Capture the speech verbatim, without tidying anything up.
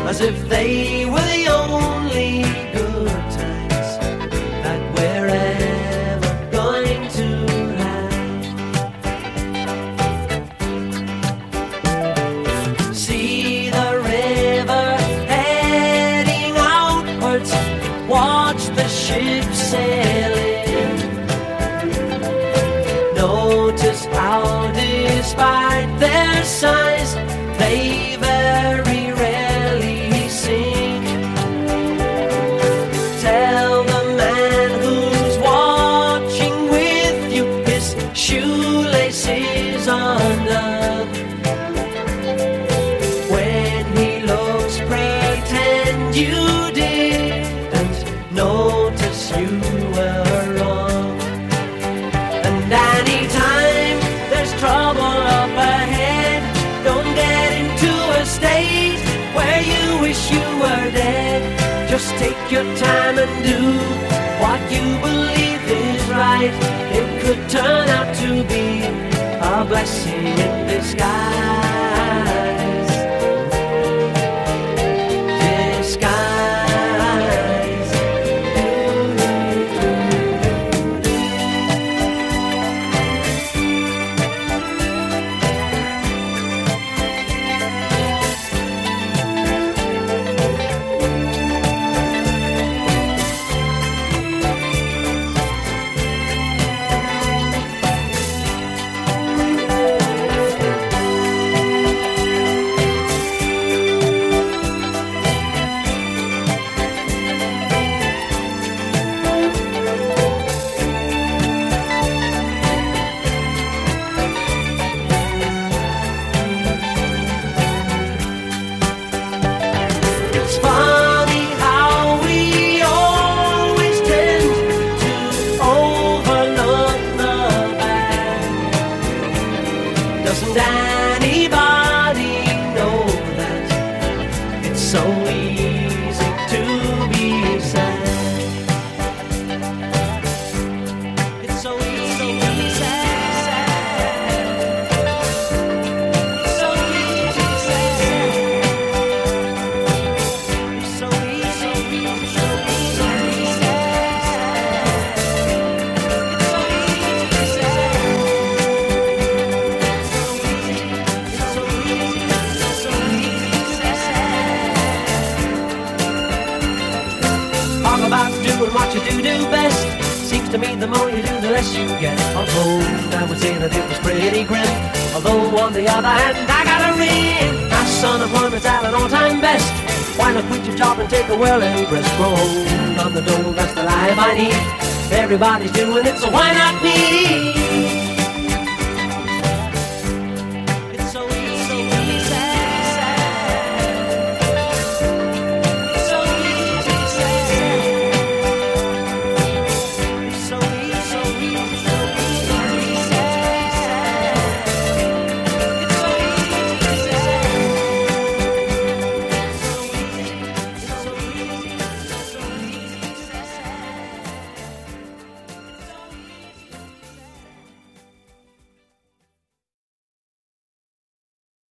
as if they were the only good times that we're ever going to have. See the river heading outwards, watch the ships sailing. Notice how, despite their size, they very rarely sink. Tell the man who's watching with you his shoelaces undone. When he looks, pretend you didn't notice you were wrong. And anytime there's trouble up ahead, don't get into a state where you wish you were dead. Just take your time and do what you believe is right. It could turn out to be a blessing in disguise. Disguise. Doesn't anybody know that it's so easy to be sad? It's so easy to be sad. It's so easy to be sad. It's so easy, so easy to be sad. It's so easy to be sad. About doing what you do do best. Seems to me the more you do, the less you get. Although I would say that it was pretty grim. Although on the other hand, I got a ring. My unemployment's at an all-time best. Why not quit your job and take a whirling rest? Grow old on the dole, that's the life I need. Everybody's doing it, so why not me?